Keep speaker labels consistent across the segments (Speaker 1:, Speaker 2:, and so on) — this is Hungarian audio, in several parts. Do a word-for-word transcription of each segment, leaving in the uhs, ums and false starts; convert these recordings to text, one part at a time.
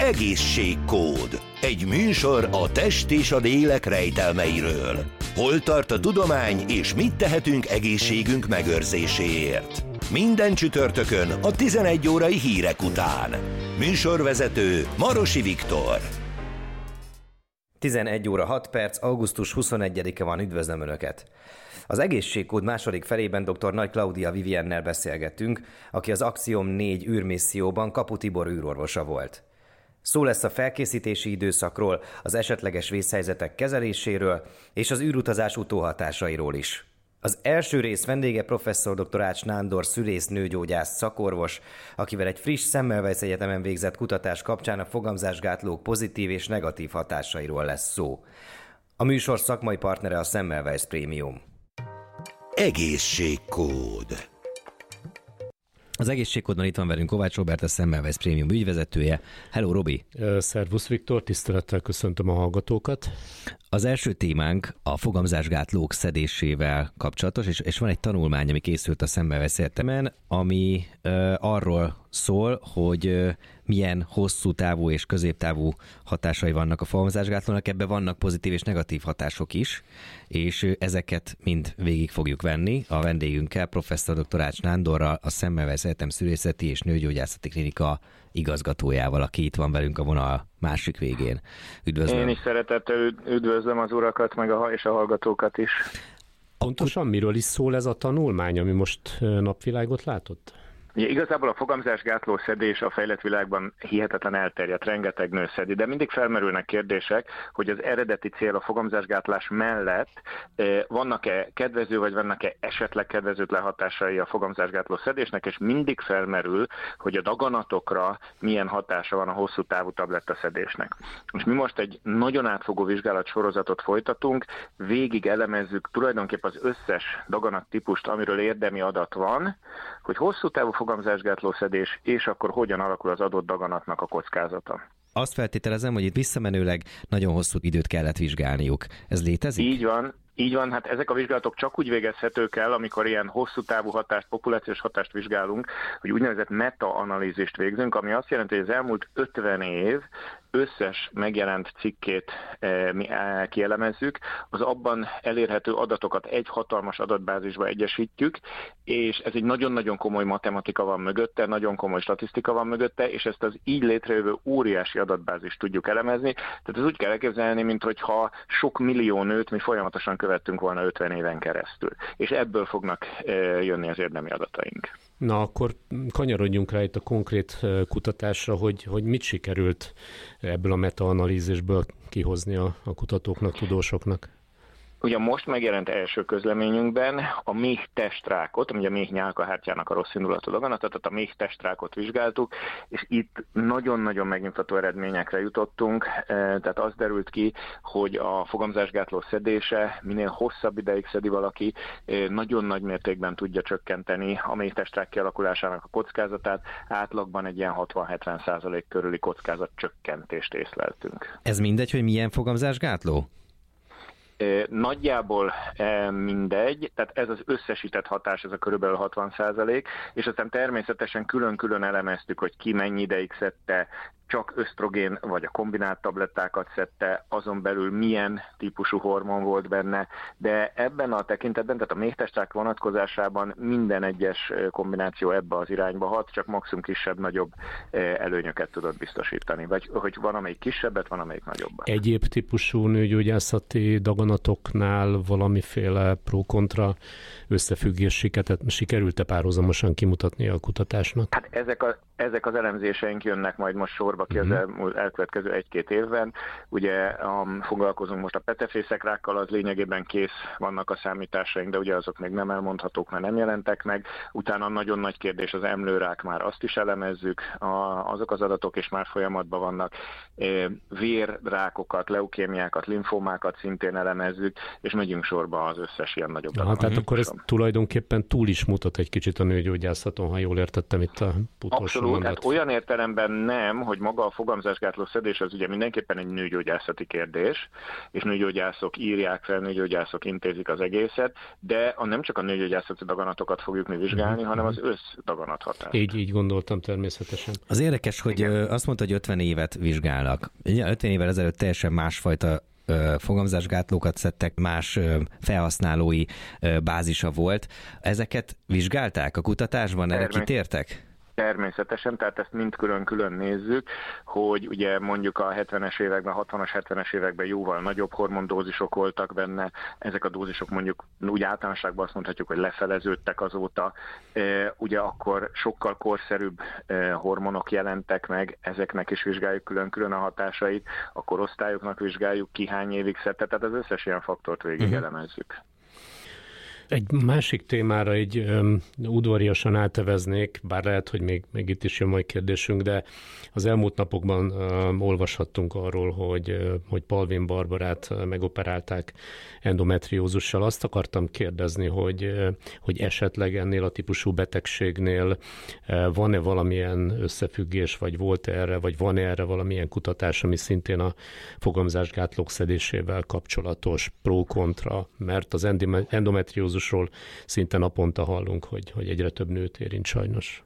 Speaker 1: Egészségkód. Egy műsor a test és a lélek rejtelmeiről. Hol tart a tudomány, és mit tehetünk egészségünk megőrzéséért? Minden csütörtökön a tizenegy órai hírek után. Műsorvezető Marosi Viktor.
Speaker 2: tizenegy óra hat perc, augusztus huszonegyedike van, üdvözlöm Önöket! Az Egészségkód második felében dr. Nagy Klaudia Viviennel beszélgettünk, aki az Axiom négy űrmisszióban Kapu Tibor űrorvosa volt. Szó lesz a felkészítési időszakról, az esetleges vészhelyzetek kezeléséről és az űrutazás utóhatásairól is. Az első rész vendége professzor dr. Ács Nándor szülész-nőgyógyász szakorvos, akivel egy friss Semmelweis Egyetemen végzett kutatás kapcsán a fogamzásgátlók pozitív és negatív hatásairól lesz szó. A műsor szakmai partnere a Semmelweis Premium.
Speaker 1: Egészségkód.
Speaker 2: Az Egészségkódban itt van velünk Kovács Robert, a Semmelweis Premium ügyvezetője. Hello, Robi!
Speaker 3: Szervusz, Viktor, tisztelettel köszöntöm a hallgatókat.
Speaker 2: Az első témánk a fogamzásgátlók szedésével kapcsolatos, és, és van egy tanulmány, ami készült a Semmelweis Egyetemen, ami uh, arról szól, hogy uh, milyen hosszú távú és középtávú hatásai vannak a fogamzásgátlónak. Ebben vannak pozitív és negatív hatások is, és uh, ezeket mind végig fogjuk venni a vendégünkkel, professzor dr. Ács Nándorral, a Semmelweis Egyetem Szülészeti és Nőgyógyászati Klinika igazgatójával, aki itt van velünk a vonal másik végén. Üdvözlöm.
Speaker 4: Én is szeretettel üdvözlöm az urakat, meg a, és a hallgatókat is.
Speaker 3: Pontosan miről is szól ez a tanulmány, ami most napvilágot látott?
Speaker 4: Ja, igazából a fogamzásgátló szedés a fejlett világban hihetetlen elterjedt, rengeteg nő szedi, de mindig felmerülnek kérdések, hogy az eredeti cél a fogamzásgátlás mellett eh, vannak-e kedvező, vagy vannak-e esetleg kedvezőtlen hatásai a fogamzásgátló szedésnek, és mindig felmerül, hogy a daganatokra milyen hatása van a hosszú távú tablettaszedésnek. És mi most egy nagyon átfogó vizsgálat sorozatot folytatunk, végig elemezzük tulajdonképpen az összes daganattípust, amiről érdemi adat van, hogy hosszú távú fogamzásgátló szedés, és akkor hogyan alakul az adott daganatnak a kockázata.
Speaker 2: Azt feltételezem, hogy itt visszamenőleg nagyon hosszú időt kellett vizsgálniuk. Ez létezik?
Speaker 4: Így van. Így van, hát ezek a vizsgálatok csak úgy végezhetők el, amikor ilyen hosszú távú hatást, populációs hatást vizsgálunk, hogy úgynevezett meta-analízist végzünk, ami azt jelenti, hogy az elmúlt ötven év összes megjelent cikkét e, mi e, kielemezzük, az abban elérhető adatokat egy hatalmas adatbázisba egyesítjük, és ez egy nagyon-nagyon komoly matematika van mögötte, nagyon komoly statisztika van mögötte, és ezt az így létrejövő óriási adatbázist tudjuk elemezni. Tehát ez úgy kell elképzelni, mintha sok millió nőt mi folyamatosan követtünk volna ötven éven keresztül. És ebből fognak e, jönni az érdemi adataink.
Speaker 3: Na, akkor kanyarodjunk rá itt a konkrét kutatásra, hogy, hogy mit sikerült ebből a meta-analízisből kihozni a, a kutatóknak, tudósoknak.
Speaker 4: Ugye most megjelent első közleményünkben a méh testrákot, ugye a méh nyálkahártyának a rossz indulatú daganatot, tehát a méh testrákot vizsgáltuk, és itt nagyon-nagyon megnyugtató eredményekre jutottunk, tehát az derült ki, hogy a fogamzásgátló szedése minél hosszabb ideig szedi valaki, nagyon nagy mértékben tudja csökkenteni a méh testrák kialakulásának a kockázatát, átlagban egy ilyen hatvan-hetven százalék körüli kockázat csökkentést észleltünk.
Speaker 2: Ez mindegy, hogy milyen fogamzásgátló?
Speaker 4: Nagyjából mindegy, tehát ez az összesített hatás, ez a körülbelül hatvan százalék, és aztán természetesen külön-külön elemeztük, hogy ki mennyi ideig szedte, csak ösztrogén vagy a kombinált tablettákat szedte, azon belül milyen típusú hormon volt benne, de ebben a tekintetben, tehát a méhtestrák vonatkozásában minden egyes kombináció ebbe az irányba hat, csak maximum kisebb-nagyobb előnyöket tudott biztosítani. Vagy hogy van amelyik kisebbet, van amelyik nagyobbat.
Speaker 3: Egyéb típusú nőgyógyászati daganatoknál valamiféle pro-kontra összefüggéseket sikerült-e párhuzamosan kimutatni a kutatásnak?
Speaker 4: Hát ezek, a, ezek az elemzéseink jönnek majd most sorba ki az el, elkövetkező egy-két évben. Ugye um, foglalkozunk most a petefészekrákkal, az lényegében kész vannak a számításaink, de ugye azok még nem elmondhatók, mert nem jelentek meg. Utána nagyon nagy kérdés az emlőrák, már azt is elemezzük, a, azok az adatok is már folyamatban vannak. E, vérrákokat, leukémiákat, limfómákat szintén elemezzük, és megyünk sorba az összes ilyen nagyobb
Speaker 3: adatot. Tehát akkor ez tulajdonképpen túl is mutat egy kicsit a nőgyógyászaton, ha jól értettem itt a utolsó
Speaker 4: Abszolút, tehát olyan értelemben nem, hogy maga a fogamzásgátló szedés az ugye mindenképpen egy nőgyógyászati kérdés, és nőgyógyászok írják fel, nőgyógyászok intézik az egészet, de a nem csak a nőgyógyászati daganatokat fogjuk mi vizsgálni, mm-hmm. hanem az összdaganathatást.
Speaker 3: Így, így gondoltam természetesen.
Speaker 2: Az érdekes, hogy Igen. azt mondta, hogy ötven évet vizsgálnak. ötven évvel ezelőtt teljesen másfajta fogamzásgátlókat szedtek, más felhasználói bázisa volt. Ezeket vizsgálták a kutatásban? Erre kitértek?
Speaker 4: Természetesen, tehát ezt mind külön-külön nézzük, hogy ugye mondjuk a hetvenes években, hatvanas, hetvenes években jóval nagyobb hormondózisok voltak benne, ezek a dózisok mondjuk úgy általánosságban azt mondhatjuk, hogy lefeleződtek azóta, ugye akkor sokkal korszerűbb hormonok jelentek meg, ezeknek is vizsgáljuk külön-külön a hatásait, a korosztályoknak vizsgáljuk, ki hány évig szedte, tehát az összes ilyen faktort végig uh-huh. elemezzük.
Speaker 3: Egy másik témára egy um, udvariasan áteveznék, bár lehet, hogy még, még itt is jön majd kérdésünk, de az elmúlt napokban um, olvashattunk arról, hogy, uh, hogy Palvin Barbarát uh, megoperálták endometriózussal. Azt akartam kérdezni, hogy, uh, hogy esetleg ennél a típusú betegségnél uh, van-e valamilyen összefüggés, vagy volt erre, vagy van erre valamilyen kutatás, ami szintén a fogamzásgátlók szedésével kapcsolatos, pro-kontra, mert az endometriózus szinte naponta hallunk, hogy, hogy egyre több nőt érint sajnos.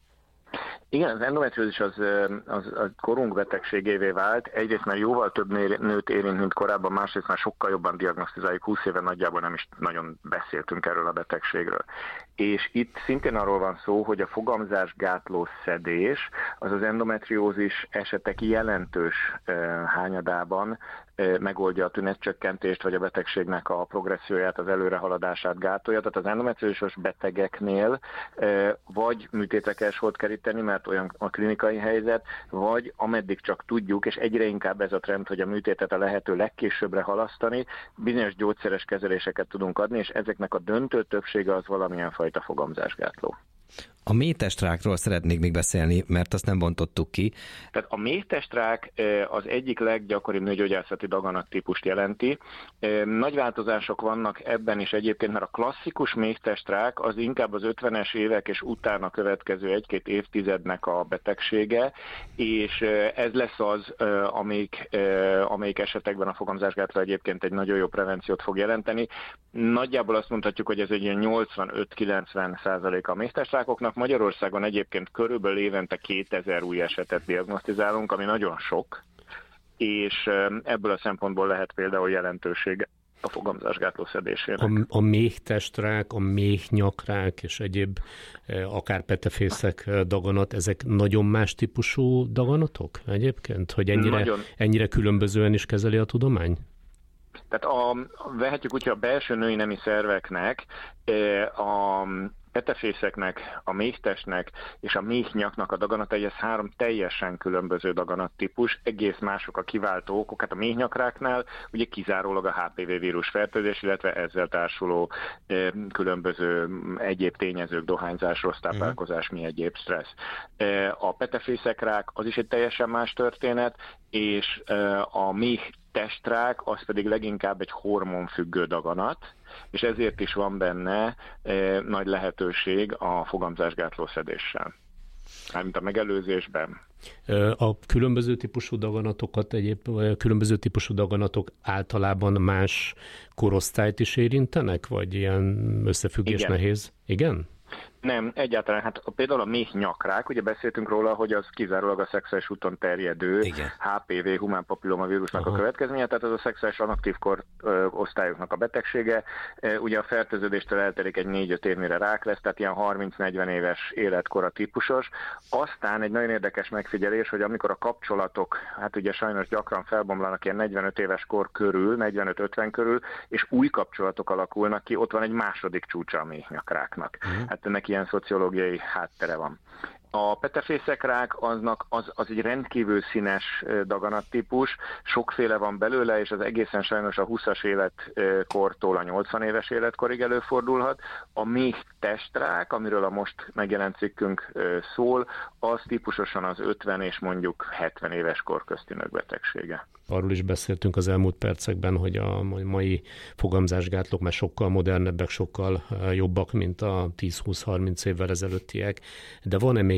Speaker 4: Igen, az endometriózis az, az, az korunk betegségévé vált. Egyrészt már jóval több nőt érint, mint korábban, másrészt már sokkal jobban diagnosztizáljuk. húsz éve nagyjából nem is nagyon beszéltünk erről a betegségről. És itt szintén arról van szó, hogy a fogamzásgátló szedés az az endometriózis esetek jelentős hányadában megoldja a tünetcsökkentést, vagy a betegségnek a progresszióját, az előrehaladását gátolja. Tehát az endometriózusos betegeknél vagy műtétre kell sort keríteni, mert olyan a klinikai helyzet, vagy ameddig csak tudjuk, és egyre inkább ez a trend, hogy a műtétet a lehető legkésőbbre halasztani, bizonyos gyógyszeres kezeléseket tudunk adni, és ezeknek a döntő többsége az valamilyen fajta fogamzásgátló.
Speaker 2: A méhtestrákról szeretnék még beszélni, mert azt nem bontottuk ki.
Speaker 4: Tehát a méhtestrák az egyik leggyakoribb nőgyógyászati daganattípust jelenti. Nagy változások vannak ebben is egyébként, mert a klasszikus méhtestrák az inkább az ötvenes évek és utána következő egy-két évtizednek a betegsége, és ez lesz az, amelyik, amelyik esetekben a fogamzásgátló egyébként egy nagyon jó prevenciót fog jelenteni. Nagyjából azt mondhatjuk, hogy ez egy ilyen nyolcvanöt-kilencven százalék a méhtestrákoknak. Magyarországon egyébként körülbelül évente kétezer új esetet diagnosztizálunk, ami nagyon sok, és ebből a szempontból lehet például jelentősége a fogamzásgátló szedésének.
Speaker 3: A, a méhtestrák, a méhnyakrák és egyéb akár petefészek daganat, ezek nagyon más típusú daganatok egyébként? Hogy ennyire, nagyon... ennyire különbözően is kezeli a tudomány?
Speaker 4: Tehát a, vehetjük úgy, hogy a belső női nemi szerveknek a petefészeknek, a méhtestnek és a méhnyaknak a daganatai, ez három teljesen különböző daganattípus, egész mások a kiváltó okok. Hát a méhnyakráknál ugye kizárólag a há pé vé vírus fertőzés, illetve ezzel társuló e, különböző egyéb tényezők, dohányzás, rossz táplálkozás, mi egyéb stressz. E, a petefészekrák az is egy teljesen más történet, és e, a méh testrák az pedig leginkább egy hormonfüggő daganat, és ezért is van benne e, nagy lehetőség a fogamzásgátló szedéssel, mármint a megelőzésben.
Speaker 3: A különböző típusú daganatokat, egyéb különböző típusú daganatok általában más korosztályt is érintenek, vagy ilyen összefüggés
Speaker 4: Igen.
Speaker 3: nehéz? Igen?
Speaker 4: Nem, egyáltalán. Hát például a méhnyakrák, ugye beszéltünk róla, hogy az kizárólag a szexuális úton terjedő Igen. há pé vé, humán papillomavírusnak Aha. a következménye, tehát az a szexuális anaktív korosztályoknak a betegsége. Ugye a fertőződéstől eltelik egy négy-öt év, mire rák lesz, tehát ilyen harminc-negyven éves életkora típusos. Aztán egy nagyon érdekes megfigyelés, hogy amikor a kapcsolatok, hát ugye sajnos gyakran felbomlanak ilyen negyvenöt éves kor körül, negyvenöt-ötven körül, és új kapcsolatok alakulnak ki, ott van egy második csúcsa a méhnyakráknak. Uh-huh. Hát ennek ilyen szociológiai háttere van. A petefészekrák aznak az, az egy rendkívül színes daganattípus, sokféle van belőle, és az egészen sajnos a húszas életkortól a nyolcvan éves életkorig előfordulhat. A méhtestrák, amiről a most megjelent cikkünk szól, az típusosan az ötven és mondjuk hetven éves kor közti nők betegsége.
Speaker 3: Arról is beszéltünk az elmúlt percekben, hogy a mai fogamzásgátlók már sokkal modernebbek, sokkal jobbak, mint a tíz-húsz-harminc évvel ezelőttiek. De van-e még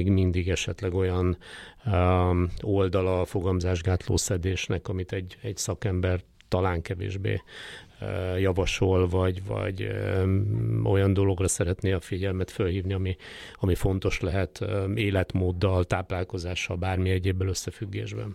Speaker 3: még mindig esetleg olyan um, oldala a fogamzásgátló szedésnek, amit egy, egy szakember talán kevésbé uh, javasol, vagy, vagy um, olyan dologra szeretné a figyelmet fölhívni, ami, ami fontos lehet um, életmóddal, táplálkozással, bármi egyébbel összefüggésben.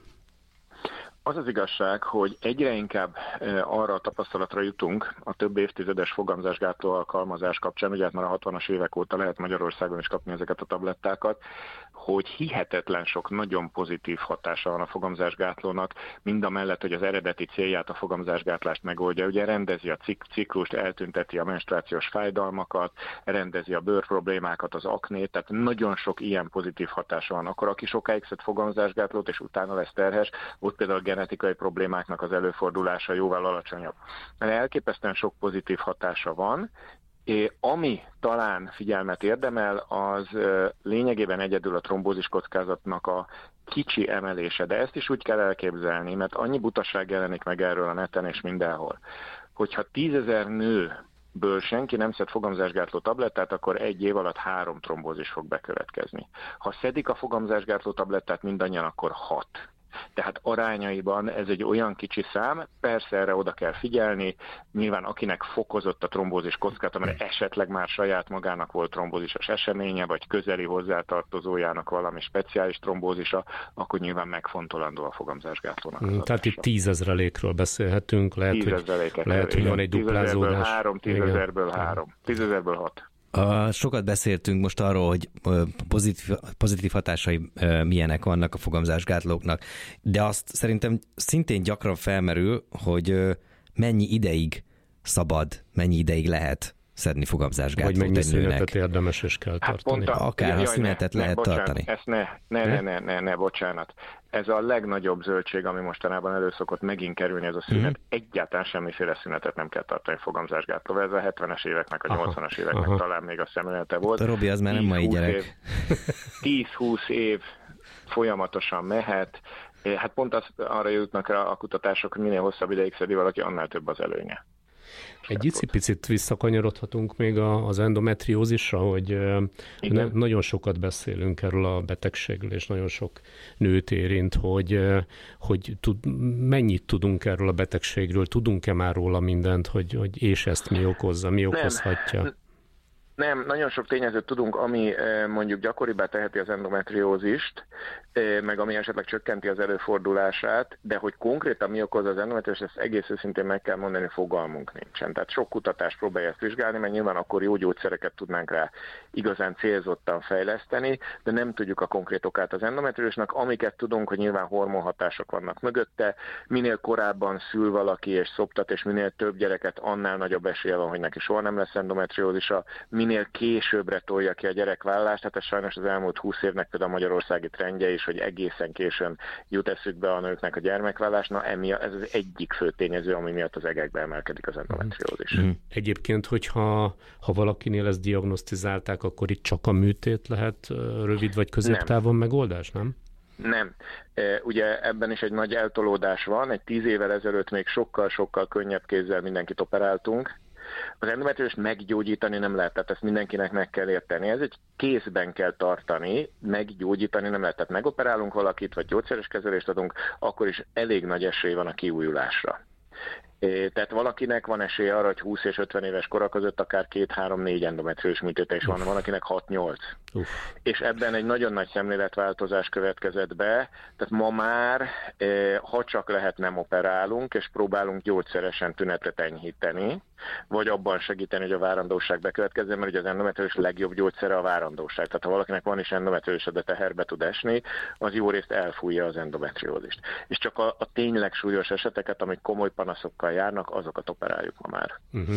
Speaker 4: Az az igazság, hogy egyre inkább arra a tapasztalatra jutunk a több évtizedes fogamzásgátló alkalmazás kapcsán, ugye hát már a hatvanas évek óta lehet Magyarországon is kapni ezeket a tablettákat, hogy hihetetlen sok nagyon pozitív hatása van a fogamzásgátlónak, mind a mellett, hogy az eredeti célját, a fogamzásgátlást megoldja. Ugye rendezi a cik- ciklust, eltünteti a menstruációs fájdalmakat, rendezi a bőrproblémákat, az aknét, tehát nagyon sok ilyen pozitív hatása van. Akkor aki sokáig szed fogamzásgátlót, és utána lesz terhes, ott például a genetikai problémáknak az előfordulása jóval alacsonyabb. Mert elképesztően sok pozitív hatása van, és ami talán figyelmet érdemel, az lényegében egyedül a trombózis kockázatnak a kicsi emelése, de ezt is úgy kell elképzelni, mert annyi butaság jelenik meg erről a neten és mindenhol, hogyha tízezer nőből senki nem szed fogamzásgátló tablettát, akkor egy év alatt három trombózis fog bekövetkezni. Ha szedik a fogamzásgátló tablettát mindannyian, akkor hat. Tehát arányaiban ez egy olyan kicsi szám, persze erre oda kell figyelni, nyilván akinek fokozott a trombózis kockázata, mert esetleg már saját magának volt trombózisos eseménye, vagy közeli hozzátartozójának valami speciális trombózisa, akkor nyilván megfontolandó a fogamzásgátlónak az
Speaker 3: Tehát itt tízezrelékről beszélhetünk, lehet, hogy, lehet, hogy van egy duplázódás.
Speaker 4: három, tízezerből három, tízezerből hat.
Speaker 2: A, sokat beszéltünk most arról, hogy pozitív, pozitív hatásai milyenek vannak a fogamzásgátlóknak, de azt szerintem szintén gyakran felmerül, hogy mennyi ideig szabad, mennyi ideig lehet szedni fogamzásgátlót egy nőnek.
Speaker 3: Vagy mennyi szünetet érdemes és kell tartani.
Speaker 4: Hát a,
Speaker 2: Akár
Speaker 4: jaj,
Speaker 2: ha szünetet
Speaker 4: ne,
Speaker 2: lehet
Speaker 4: ne, bocsánat,
Speaker 2: tartani.
Speaker 4: Ezt ne, ne, ne, ne, ne, ne, bocsánat. Ez a legnagyobb zöldség, ami mostanában elő szokott megint kerülni, ez a szünet. Mm-hmm. Egyáltalán semmiféle szünetet nem kell tartani fogamzásgátlóval. Ez a hetvenes éveknek, a nyolcvanas éveknek aha. talán még a szemlélete volt.
Speaker 2: A Robi, az már nem mai gyerek.
Speaker 4: tíz-húsz év folyamatosan mehet. Hát pont az, arra jutnak rá a kutatások, hogy minél hosszabb ideig szedi valaki, annál több az előnye.
Speaker 3: Egy icipicit visszakanyarodhatunk még az endometriózisra, hogy ne, nagyon sokat beszélünk erről a betegségről, és nagyon sok nőt érint, hogy, hogy tud, mennyit tudunk erről a betegségről, tudunk-e már róla mindent, hogy, hogy és ezt mi okozza, mi okozhatja?
Speaker 4: Nem. Nem, nagyon sok tényezőt tudunk, ami mondjuk gyakoribbá teheti az endometriózist, meg ami esetleg csökkenti az előfordulását, de hogy konkrétan mi okozza az endometriózist, ezt egész őszintén meg kell mondani, fogalmunk nincsen. Tehát sok kutatás próbálja ezt vizsgálni, mert nyilván akkor jó gyógyszereket tudnánk rá igazán célzottan fejleszteni, de nem tudjuk a konkrét okát az endometriózisnak. Amiket tudunk, hogy nyilván hormonhatások vannak mögötte, minél korábban szül valaki és szoptat, és minél több gyereket, annál nagyobb esélye van, hogy neki soha nem lesz endometriózisa, minél későbbre tolja ki a gyerekvállalást, tehát ez sajnos az elmúlt húsz évnek például a magyarországi trendje is, hogy egészen későn jut eszükbe a nőknek a gyermekvállás. Na, emiatt ez az egyik fő tényező, ami miatt az egekbe emelkedik az endometriózis. Mm.
Speaker 3: Egyébként, hogyha ha valakinél ezt diagnosztizálták, akkor itt csak a műtét lehet rövid vagy középtávon megoldás, nem?
Speaker 4: Nem. Ugye ebben is egy nagy eltolódás van. Egy tíz évvel ezelőtt még sokkal-sokkal könnyebb kézzel mindenkit operáltunk. Az endometriózist meggyógyítani nem lehet, tehát ezt mindenkinek meg kell érteni. Ez egy kézben kell tartani, meggyógyítani nem lehet. Tehát megoperálunk valakit, vagy gyógyszeres kezelést adunk, akkor is elég nagy esély van a kiújulásra. Tehát valakinek van esélye arra, hogy húsz és ötven éves kora között akár két-három-négy endometriós műtéte is van, van akinek hat-nyolc. Uf. És ebben egy nagyon nagy szemléletváltozás következett be, tehát ma már, ha csak lehet, nem operálunk, és próbálunk gyógyszeresen tünetet enyhíteni, vagy abban segíteni, hogy a várandóság bekövetkezzen, mert ugye az endometriós legjobb gyógyszere a várandóság. Tehát ha valakinek van is endometriósa, de teherbe tud esni, az jó részt elfújja az endometriózist. És csak a, a tényleg súlyos eseteket, amik komoly panaszokkal járnak, azokat operáljuk ma már. Uh-huh.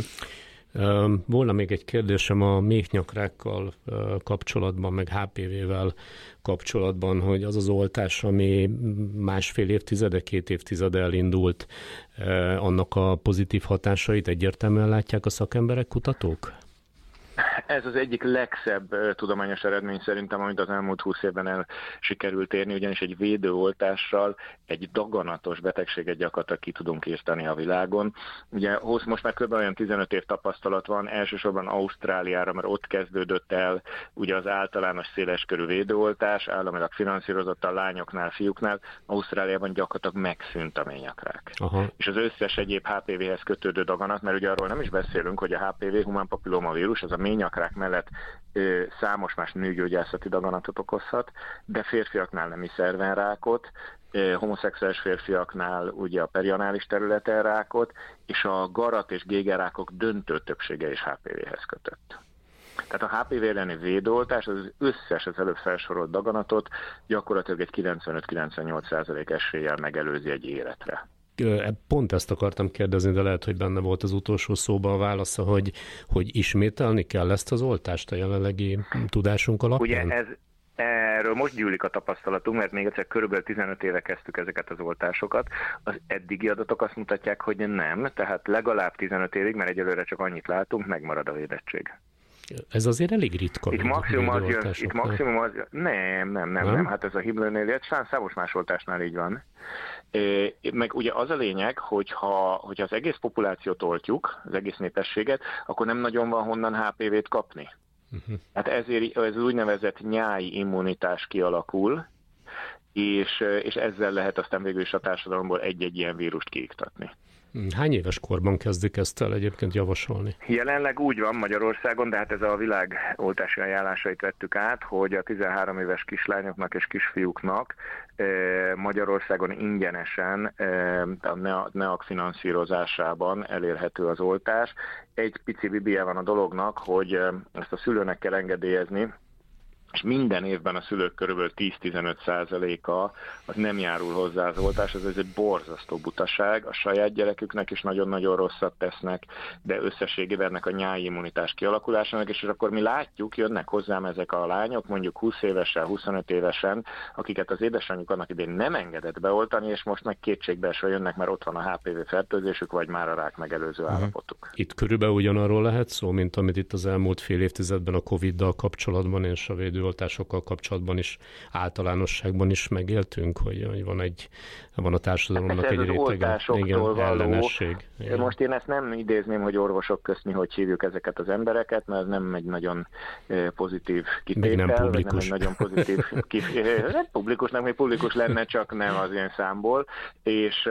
Speaker 3: Volna még egy kérdésem a méhnyakrákkal kapcsolatban, meg há pé vé-vel kapcsolatban, hogy az az oltás, ami másfél évtizede, két évtizede elindult, annak a pozitív hatásait egyértelműen látják a szakemberek, kutatók?
Speaker 4: Ez az egyik legszebb uh, tudományos eredmény szerintem, amit az elmúlt húsz évben el sikerült érni, ugyanis egy védőoltással egy daganatos betegséget gyakorlatilag ki tudunk írtani a világon. Ugye most már kb. Olyan tizenöt év tapasztalat van, elsősorban Ausztráliára, mert ott kezdődött el ugye az általános széleskörű védőoltás, államilag finanszírozott a lányoknál, fiúknál. Ausztráliában gyakorlatilag megszűnt a ményakrák. Aha. És az összes egyéb há pé véhez kötődő daganat, mert ugye arról nem is beszélünk, hogy a há pé vé, humán papillomavírus, az a ményakrák mellett ö, számos más nőgyógyászati daganatot okozhat, de férfiaknál nemi szervenrákot, ö, homoszexuális férfiaknál ugye a perianális területen rákot, és a garat és gégerrákok döntő többsége is há pé véhez kötött. Tehát a há pé vé elleni védőoltás az összes az előbb felsorolt daganatot gyakorlatilag egy kilencvenöt-kilencvennyolc százalék eséllyel megelőzi egy életre.
Speaker 3: Pont ezt akartam kérdezni, de lehet, hogy benne volt az utolsó szóban a válasza, hogy, hogy ismételni kell ezt az oltást a jelenlegi tudásunk alapján?
Speaker 4: Ugye ez, erről most gyűlik a tapasztalatunk, mert még egyszer körülbelül tizenöt éve kezdtük ezeket az oltásokat. Az eddigi adatok azt mutatják, hogy nem, tehát legalább tizenöt évig, mert egyelőre csak annyit látunk, megmarad a védettség.
Speaker 3: Ez azért elég ritka.
Speaker 4: Itt maximum az jön, itt maximum az jön, nem, nem, nem, nem, nem, hát ez a himlőnél, számos más oltásnál így van. É, meg ugye az a lényeg, hogyha, hogyha az egész populációt oltjuk, az egész népességet, akkor nem nagyon van honnan há pé vét kapni. Uh-huh. Hát ezért ez úgynevezett nyáji immunitás kialakul, és, és ezzel lehet aztán végül is a társadalomból egy-egy ilyen vírust kiiktatni.
Speaker 3: Hány éves korban kezdik ezt el egyébként javasolni?
Speaker 4: Jelenleg úgy van Magyarországon, de hát ez a világ oltási ajánlásait vettük át, hogy a tizenhárom éves kislányoknak és kisfiúknak Magyarországon ingyenesen a NEAK finanszírozásában elérhető az oltás. Egy pici bibije van a dolognak, hogy ezt a szülőnek kell engedélyezni, és minden évben a szülők körülbelül tíz-tizenöt százaléka az nem járul hozzá az oltáshoz, ez egy borzasztó butaság, a saját gyereküknek is nagyon-nagyon rosszat tesznek, de összességében ennek a nyári immunitás kialakulásának, és akkor mi látjuk, jönnek hozzám ezek a lányok, mondjuk húsz évesen, huszonöt évesen, akiket az édesanyjuk annak idején nem engedett beoltani, és most meg kétségbeesve jönnek, mert ott van a há pé vé fertőzésük, vagy már a rák megelőző uh-huh. állapotuk.
Speaker 3: Itt körülbelül ugyanarról lehet szó, mint amit itt az elmúlt fél évtizedben a Coviddal kapcsolatban és a védőoltásokkal kapcsolatban is általánosságban is megéltünk, hogy, hogy van egy van a társadalomnak
Speaker 4: ez
Speaker 3: egy rétege. Igen, ellenesség.
Speaker 4: Igen. Most én ezt nem idézném, hogy orvosok közt mi hogy hívjuk ezeket az embereket, mert ez nem egy nagyon pozitív kitétel.
Speaker 3: Még nem publikus.
Speaker 4: Nem egy nagyon pozitív kitétel. Publikusnak még publikus lenne, csak nem az ilyen számból. És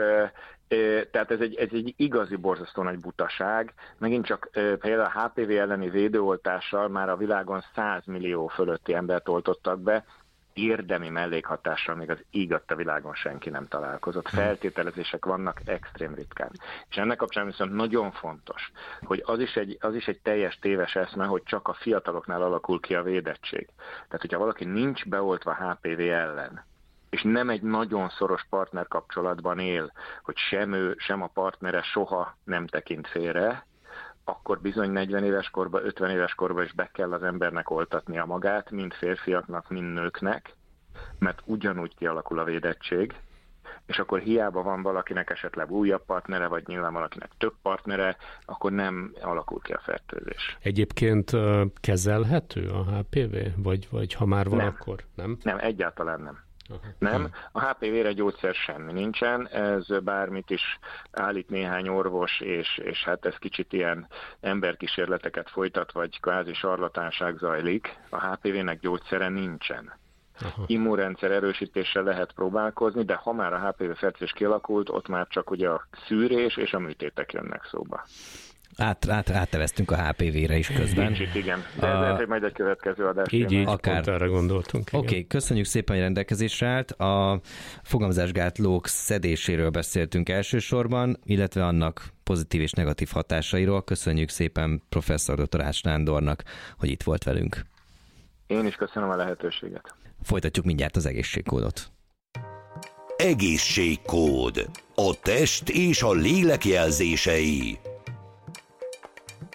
Speaker 4: tehát ez egy, ez egy igazi borzasztó nagy butaság. Megint csak például a há pé vé elleni védőoltással már a világon száz millió fölötti embert oltottak be, érdemi mellékhatással még az ég adta világon senki nem találkozott. Feltételezések vannak extrém ritkán. És ennek kapcsán viszont nagyon fontos, hogy az is egy, az is egy teljes téves eszme, hogy csak a fiataloknál alakul ki a védettség. Tehát, hogyha valaki nincs beoltva há pé vé ellen, és nem egy nagyon szoros partner kapcsolatban él, hogy sem ő, sem a partnere soha nem tekint félre, akkor bizony negyven éves korban, ötven éves korban is be kell az embernek oltatnia magát, mind férfiaknak, mind nőknek, mert ugyanúgy kialakul a védettség, és akkor hiába van valakinek esetleg újabb partnere, vagy nyilván valakinek több partnere, akkor nem alakul ki a fertőzés.
Speaker 3: Egyébként kezelhető a há pé vé? Vagy, vagy ha már van, nem. Akkor nem?
Speaker 4: Nem, egyáltalán nem. Aha. Nem, a há pé vére gyógyszer semmi nincsen, ez bármit is állít néhány orvos, és, és hát ez kicsit ilyen emberkísérleteket folytat, vagy kvázi sarlatánság zajlik. A há pé vének gyógyszere nincsen. Aha. Immunrendszer erősítéssel lehet próbálkozni, de ha már a há pé vé fertőzés kialakult, ott már csak ugye a szűrés és a műtétek jönnek szóba.
Speaker 2: Át, át, átteveztünk a há pé vére is közben.
Speaker 4: Kicsit, igen. De ez a... lehet, hogy majd egy következő adás.
Speaker 3: Így, így, akár. Pont erre gondoltunk.
Speaker 2: Oké, okay, köszönjük szépen, hogy rendelkezésre állt. A fogamzásgátlók szedéséről beszéltünk elsősorban, illetve annak pozitív és negatív hatásairól. Köszönjük szépen professzor dr. Ács Nándornak, hogy itt volt velünk.
Speaker 4: Én is köszönöm a lehetőséget.
Speaker 2: Folytatjuk mindjárt az egészségkódot.
Speaker 1: Egészségkód. A test és a lélek jelzései.